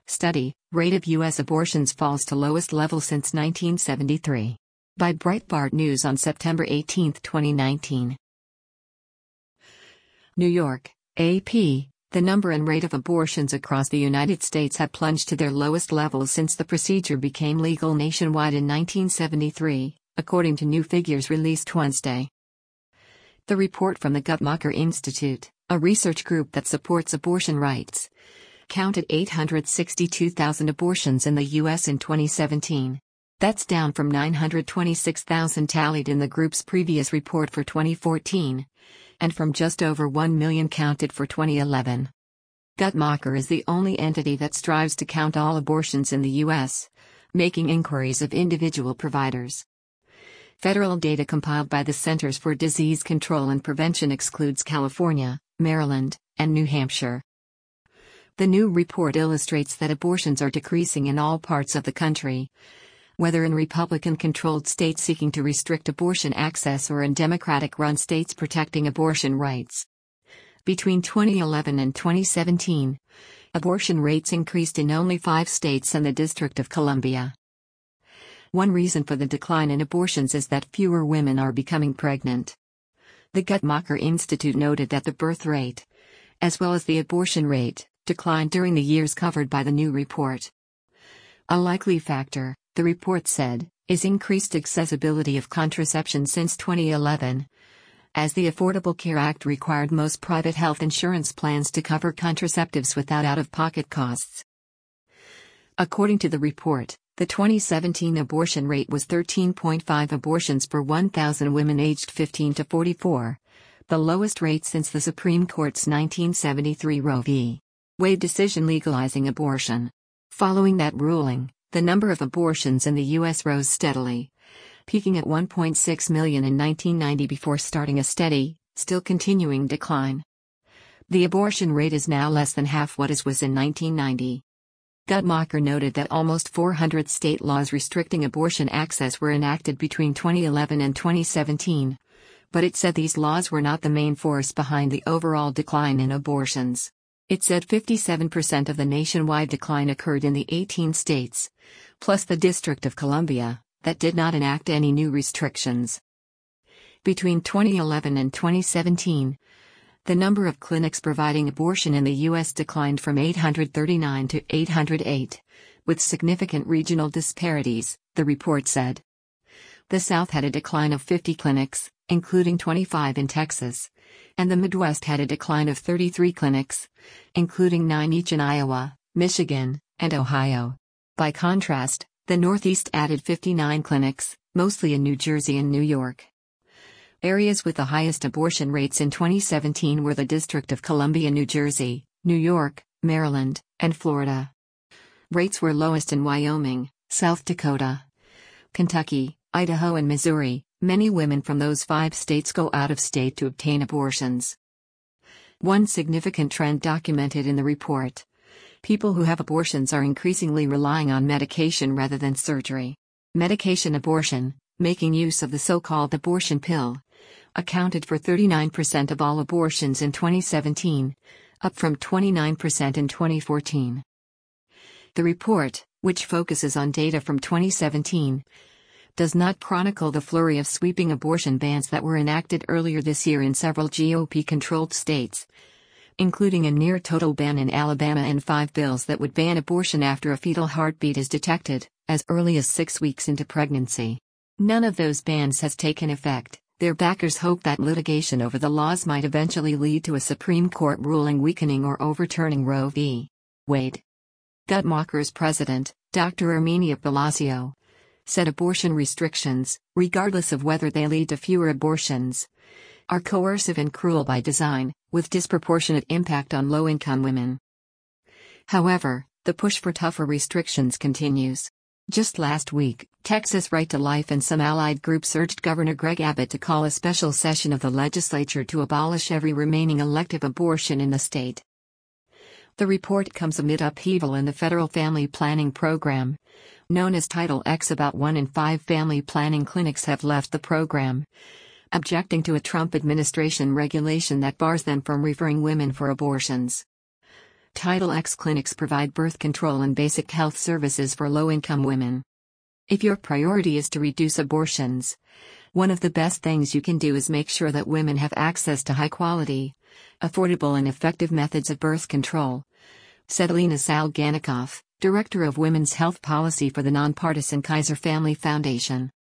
Study, Rate of U.S. Abortions Falls to Lowest Level Since 1973. By Breitbart News on September 18, 2019. New York, AP. The number and rate of abortions across the United States have plunged to their lowest levels since the procedure became legal nationwide in 1973, according to new figures released Wednesday. The report from the Guttmacher Institute, a research group that supports abortion rights, counted 862,000 abortions in the U.S. in 2017. That's down from 926,000 tallied in the group's previous report for 2014, and from just over 1 million counted for 2011. Guttmacher is the only entity that strives to count all abortions in the U.S., making inquiries of individual providers. Federal data compiled by the Centers for Disease Control and Prevention excludes California, Maryland, and New Hampshire. The new report illustrates that abortions are decreasing in all parts of the country, whether in Republican-controlled states seeking to restrict abortion access or in Democratic-run states protecting abortion rights. Between 2011 and 2017, abortion rates increased in only 5 states and the District of Columbia. One reason for the decline in abortions is that fewer women are becoming pregnant. The Guttmacher Institute noted that the birth rate, as well as the abortion rate, declined during the years covered by the new report. A likely factor, the report said, is increased accessibility of contraception since 2011, as the Affordable Care Act required most private health insurance plans to cover contraceptives without out-of-pocket costs. According to the report, the 2017 abortion rate was 13.5 abortions per 1,000 women aged 15 to 44, the lowest rate since the Supreme Court's 1973 Roe v. Wade decision legalizing abortion. Following that ruling, the number of abortions in the U.S. rose steadily, peaking at 1.6 million in 1990 before starting a steady, still continuing decline. The abortion rate is now less than half what it was in 1990. Guttmacher noted that almost 400 state laws restricting abortion access were enacted between 2011 and 2017, but it said these laws were not the main force behind the overall decline in abortions. It said 57% of the nationwide decline occurred in the 18 states, plus the District of Columbia, that did not enact any new restrictions. Between 2011 and 2017, the number of clinics providing abortion in the U.S. declined from 839 to 808, with significant regional disparities, the report said. The South had a decline of 50 clinics, including 25 in Texas, and the Midwest had a decline of 33 clinics, including 9 each in Iowa, Michigan, and Ohio. By contrast, the Northeast added 59 clinics, mostly in New Jersey and New York. Areas with the highest abortion rates in 2017 were the District of Columbia, New Jersey, New York, Maryland, and Florida. Rates were lowest in Wyoming, South Dakota, Kentucky, Idaho, and Missouri. Many women from those 5 states go out of state to obtain abortions. One significant trend documented in the report: people who have abortions are increasingly relying on medication rather than surgery. Medication abortion, making use of the so-called abortion pill, accounted for 39% of all abortions in 2017, up from 29% in 2014. The report, which focuses on data from 2017, does not chronicle the flurry of sweeping abortion bans that were enacted earlier this year in several GOP-controlled states, including a near-total ban in Alabama and 5 bills that would ban abortion after a fetal heartbeat is detected, as early as 6 weeks into pregnancy. None of those bans has taken effect. Their backers hope that litigation over the laws might eventually lead to a Supreme Court ruling weakening or overturning Roe v. Wade. Guttmacher's president, Dr. Erminia Palacio, said abortion restrictions, regardless of whether they lead to fewer abortions, are coercive and cruel by design, with disproportionate impact on low-income women. However, the push for tougher restrictions continues. Just last week, Texas Right to Life and some allied groups urged Governor Greg Abbott to call a special session of the legislature to abolish every remaining elective abortion in the state. The report comes amid upheaval in the federal family planning program, known as Title X. About 1 in 5 family planning clinics have left the program, objecting to a Trump administration regulation that bars them from referring women for abortions. Title X clinics provide birth control and basic health services for low-income women. If your priority is to reduce abortions, one of the best things you can do is make sure that women have access to high-quality, affordable and effective methods of birth control, said Alina Salganikoff, Director of Women's Health Policy for the nonpartisan Kaiser Family Foundation.